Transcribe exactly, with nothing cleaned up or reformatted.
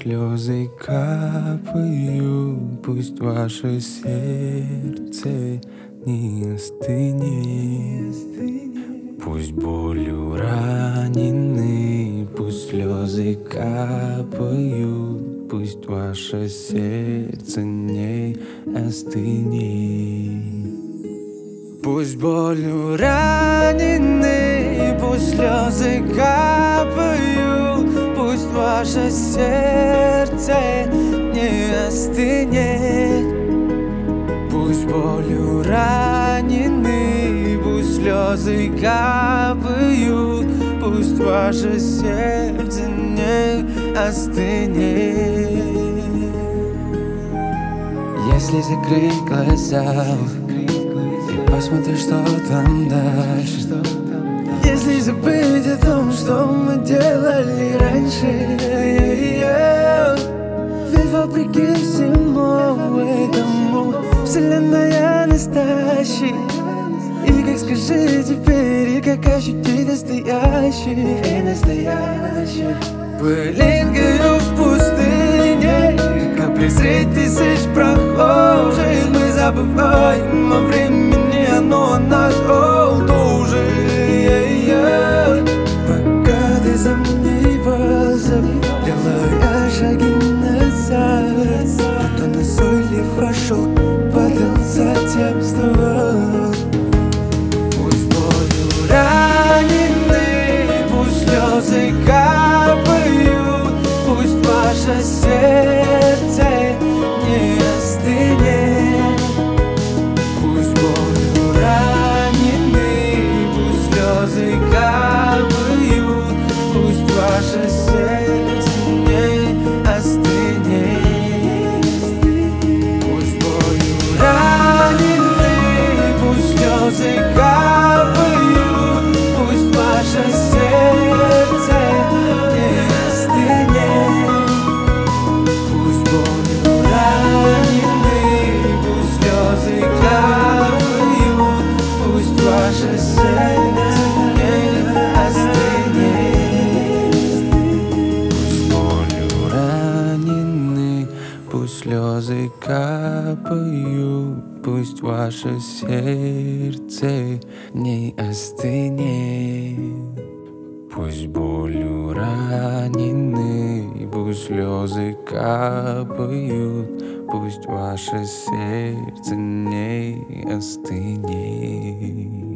слезы капают, пусть ваше сердце не остынет. Пусть болью ранены, пусть слезы капают, пусть ваше сердце не остынет. Пусть болью ранены, пусть слезы капают, пусть ваше сердце не остынет. Пусть болью ранены, пусть слезы капают, пусть ваше сердце не остынет. Если закрыть глаза и посмотри, что там дальше, если забыть о том, что мы делали раньше, ведь вопреки всему этому вселенная настоящая. И как скажи теперь, и как ощутить настоящий, настоящий. Пылинкою в пустыне, как презреть тысяч прохожих, мы забываем о времени, оно нас тоже. Пока ты сомневался, делая шаги назад, кто назойлив вошел, падал, затем вставал. Пусть болью ранены, пусть слезы капают, пусть ваше сердце не остынет. Пусть болью ранены, пусть слезы капают, пусть ваше сердце не остынет. Пусть болью ранены, пусть слезы капают, пусть ваше сердце не остынет. Пусть болью ранены, пусть слезы капают, пусть ваше сердце не остынет. Пусть болью ранены, пусть слезы капают, пусть ваше сердце не остынет. Пусть болью ранены, пусть слезы капают, пусть ваше сердце не остынет.